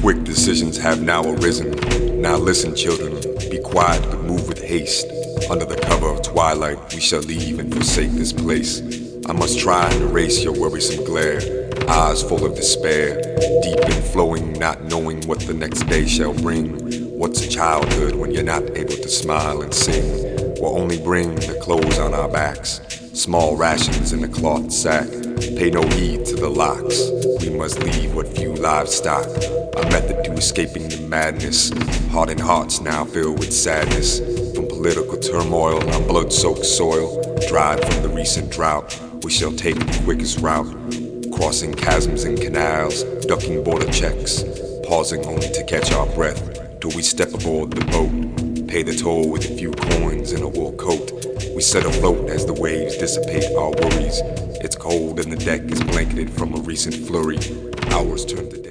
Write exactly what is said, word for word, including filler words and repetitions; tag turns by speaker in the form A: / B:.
A: Quick decisions have now arisen. Now listen, children, be quiet but move with haste. Under the cover of twilight we shall leave and forsake this place. I must try and erase your worrisome glare, eyes full of despair, deep and flowing, not knowing what the next day shall bring. What's childhood when you're not able to smile and sing? We'll only bring the clothes on our backs, small rations in a cloth sack. Pay no heed to the locks. We must leave what few livestock. A method to escaping the madness. Hardened hearts now filled with sadness. From political turmoil on blood-soaked soil, dried from the recent drought, we shall take the quickest route. Crossing chasms and canals, ducking border checks, pausing only to catch our breath till we step aboard the boat. Pay the toll with a few coins and a wool coat. We set afloat as the waves dissipate our worries. It's cold and the deck is blanketed from a recent flurry. Hours turn to